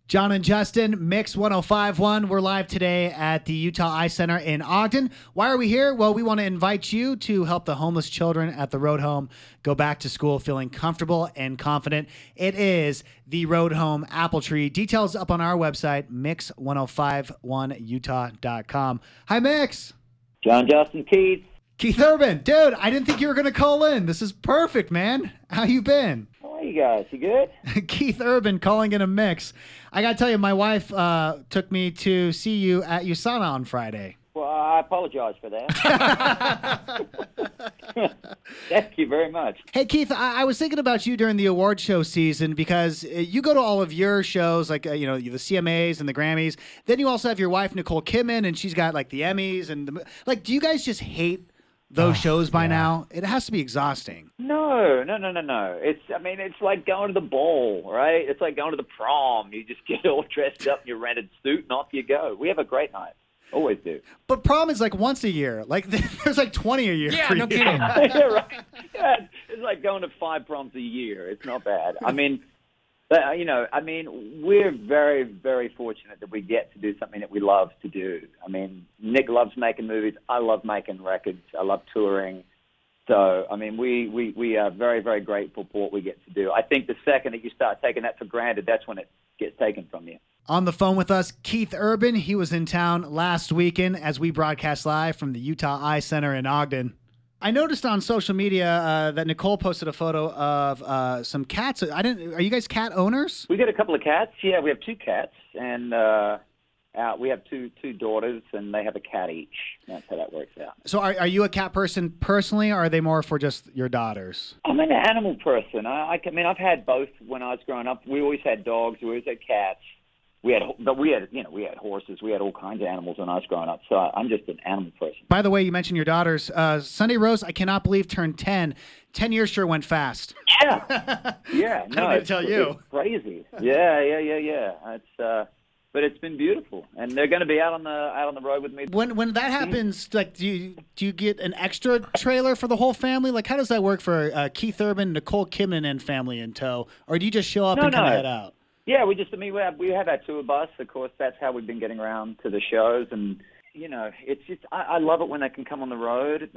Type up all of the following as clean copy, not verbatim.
John and Justin, Mix 1051. We're live today at the Utah Eye Center in Ogden. Why are we here? Well, we want to invite you to help the homeless children at the Road Home go back to school feeling comfortable and confident. It is the Road Home Apple Tree. Details up on our website, mix1051utah.com. Hi, Mix. John, Justin, Keith. Keith Urban. Dude, I didn't think you were going to call in. This is perfect, man. How you been? How are you guys? You good? Keith Urban calling in a mix. I got to tell you, my wife took me to see you at USANA on Friday. Well, I apologize for that. Thank you very much. Hey, Keith, I was thinking about you during the award show season because you go to all of your shows, like, the CMAs and the Grammys. Then you also have your wife, Nicole Kidman, and she's got, like, the Emmys. And do you guys just hate those shows by now? It has to be exhausting. No. It's like going to the ball, right? It's like going to the prom. You just get all dressed up in your rented suit and off you go. We have a great night. Always do. But prom is like once a year. Like there's like 20 a year. Yeah, for no you. kidding. Yeah, right. Yeah, it's like going to 5 proms a year. It's not bad. We're very, very fortunate that we get to do something that we love to do. I mean, Nick loves making movies. I love making records. I love touring. So, we are very, very grateful for what we get to do. I think the second that you start taking that for granted, that's when it gets taken from you. On the phone with us, Keith Urban. He was in town last weekend as we broadcast live from the Utah Eye Center in Ogden. I noticed on social media that Nicole posted a photo of some cats. Are you guys cat owners? We got a couple of cats. Yeah, we have 2 cats, and we have two daughters, and they have a cat each. That's how that works out. So are you a cat person personally, or are they more for just your daughters? I'm an animal person. I've had both when I was growing up. We always had dogs. We always had cats. We had horses. We had all kinds of animals when I was growing up. So I'm just an animal person. By the way, you mentioned your daughters. Sunday Rose, I cannot believe, turned 10. 10 years sure went fast. Yeah. Yeah. I don't need to tell you. It's crazy. Yeah. But it's been beautiful, and they're going to be out on the road with me. When that happens, like, do you get an extra trailer for the whole family? Like, how does that work for Keith Urban, Nicole Kidman, and family in tow, or do you just show up and kind of head out? Yeah, we have our tour bus. Of course, that's how we've been getting around to the shows, and it's just I love it when they can come on the road.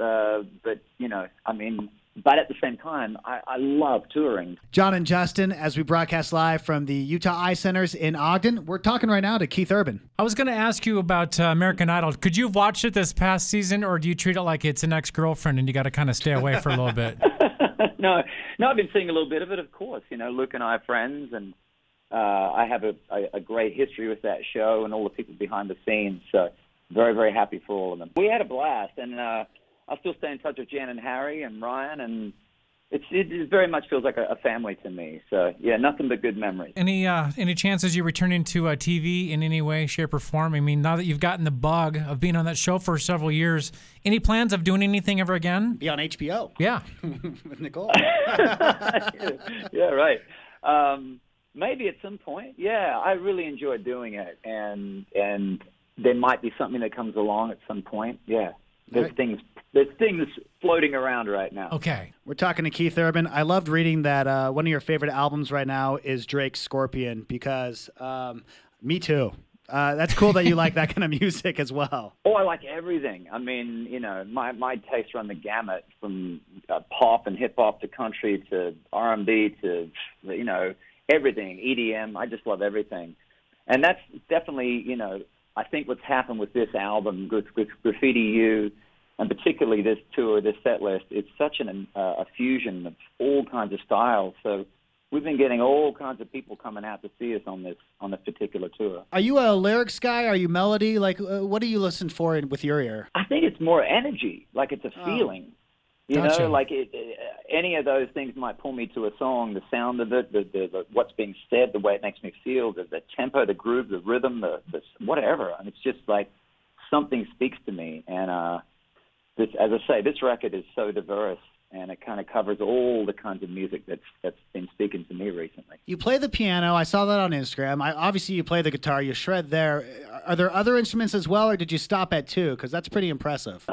But at the same time, I love touring. John and Justin, as we broadcast live from the Utah Eye Centers in Ogden, we're talking right now to Keith Urban. I was going to ask you about American Idol. Could you have watched it this past season, or do you treat it like it's an ex-girlfriend and you got to kind of stay away for a little bit? No, I've been seeing a little bit of it, of course. Luke and I are friends, and I have a great history with that show and all the people behind the scenes. So very, very happy for all of them. We had a blast, and I still stay in touch with Jen and Harry and Ryan, and it very much feels like a family to me. So, yeah, nothing but good memories. Any chances you're returning to TV in any way, shape, or form? I mean, now that you've gotten the bug of being on that show for several years, any plans of doing anything ever again? Be on HBO. Yeah. With Nicole. Yeah, right. Maybe at some point. Yeah, I really enjoy doing it, and there might be something that comes along at some point. Yeah, there's things floating around right now. Okay. We're talking to Keith Urban. I loved reading that one of your favorite albums right now is Drake's Scorpion because me too. That's cool that you like that kind of music as well. Oh, I like everything. I mean, my tastes run the gamut from pop and hip hop to country to R&B to, everything, EDM. I just love everything. And that's definitely, I think what's happened with this album, with Graffiti U, and particularly this tour, this set list, it's such a fusion of all kinds of styles. So we've been getting all kinds of people coming out to see us on this particular tour. Are you a lyrics guy? Are you melody? Like, what do you listen for with your ear? I think it's more energy, like it's a feeling. Gotcha. Any of those things might pull me to a song, the sound of it, the what's being said, the way it makes me feel, the tempo, the groove, the rhythm, the whatever. And it's just like something speaks to me. And as I say, this record is so diverse, and it kind of covers all the kinds of music that's been speaking to me recently. You play the piano. I saw that on Instagram. Obviously, you play the guitar. You shred there. Are there other instruments as well, or did you stop at 2? Because that's pretty impressive.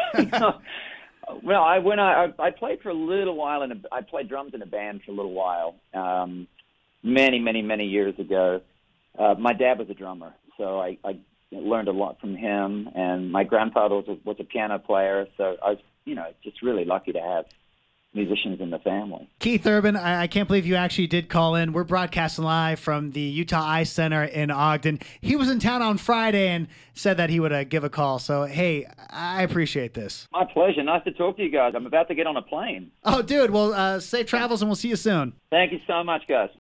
Well, I played for a little while, I played drums in a band for a little while, many, many, many years ago. My dad was a drummer, so I learned a lot from him. And my grandfather was a piano player, so I was, just really lucky to have musicians in the family. Keith Urban, I can't believe you actually did call in. We're broadcasting live from the Utah Ice Center in Ogden. He was in town on Friday and said that he would give a call. So, hey, I appreciate this. My pleasure. Nice to talk to you guys. I'm about to get on a plane. Oh, dude, well, safe travels and we'll see you soon. Thank you so much, guys.